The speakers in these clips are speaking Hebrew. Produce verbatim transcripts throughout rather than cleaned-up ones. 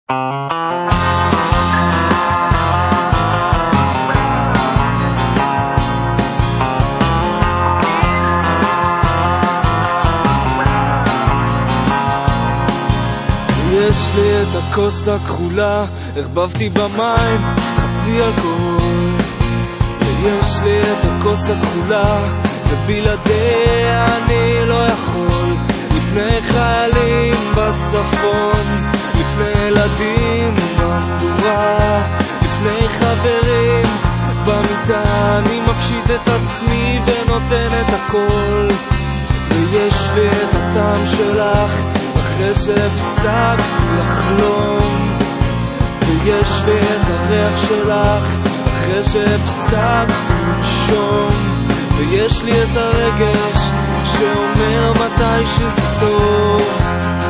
יש לי את הכוס הכחולה, הרבבתי במים חצי אלכוהול. ויש לי את הכוס הכחולה, ובלעדיה אני לא יכול. לפני חיילים בצפון, לפני ילדים במדורה, לפני חברים במיטה, אני מפשיט את עצמי ונותן את הכל. ויש לי את הטעם שלך אחרי שהפסקתי לחלום, ויש לי את הריח שלך אחרי שהפסקתי לנשום, ויש לי את הרגש שאומר מתי שזה טוב.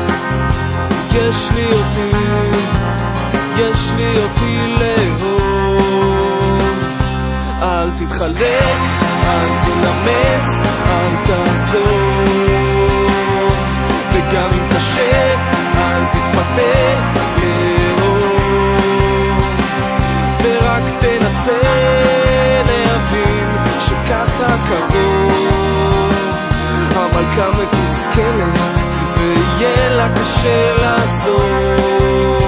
יש לי אותי, יש לי אותי לאהוב. אל תתחלק, אל תנמס, אל תעזוב, וגם אם קשה אל תתפתה לאהוב, ורק תנסה להבין שככה קרוב. המלכה מתוסכלת ויהיה לה קשה לעזוב.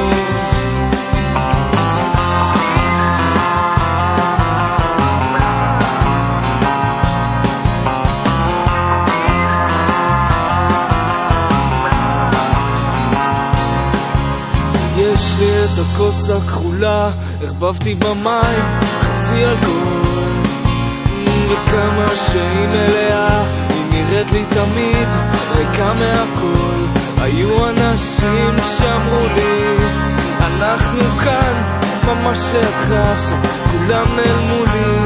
יש לי את הכוס הכחולה, הרבבתי במים חצי אלכוהול, וכמה שהיא מלאה היא נראית לי תמיד ריקה מהכל. היו אנשים שאמרו לי אנחנו כאן ממש לידך, עכשיו כולם נעלמו לי,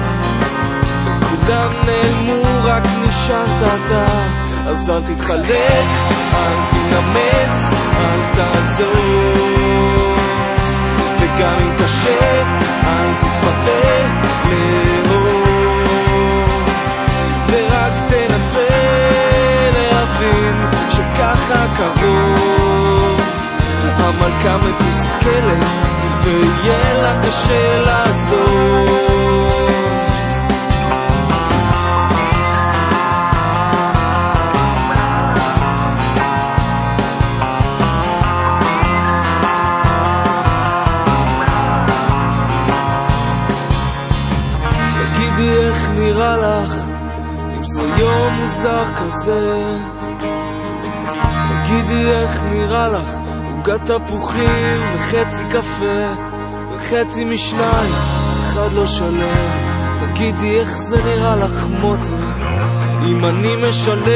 וכולם נעלמו רק נשארת אתה. אז אל תתחלק, אל תנמס, אל תעזוב, וגם אם קשה אל תתפתה לאהוב, ורק תנסה להבין שככה קרוב. המלכה מתוסכלת ויהיה לה קשה לעזוב. איך נראה לך אם זה יום מוזר כזה? תגידי איך נראה לך עוגת תפוחים וחצי קפה וחצי משניים, אחד לא שלם. תגידי איך זה נראה לך מוטי אם אני משלם.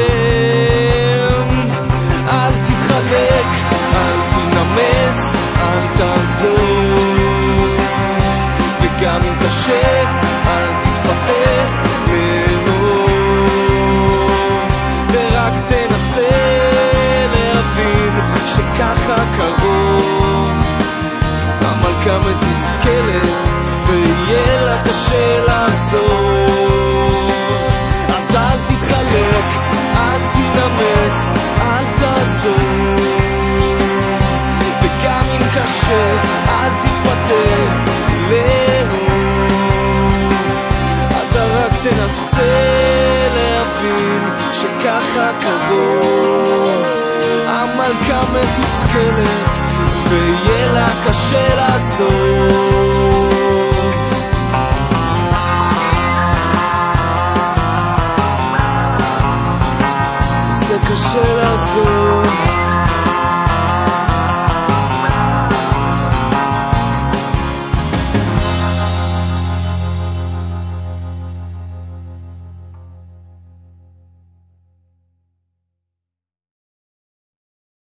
אל תתחלק, אל תנמס, אל תעזוב, וגם אם קשה אל תתפתה לאהוב, ורק תנסה להבין שככה קרוב. המלכה מתוסכלת ויהיה לה קשה לעזוב. אז אל תתחלק, אל תנמס, אל תעזוב, וגם אם קשה אל תתפתה לאהוב. תנסה להבין שככה קרוב. המלכה מתוסכלת ויהיה לה קשה לעזוב. זה קשה לעזוב.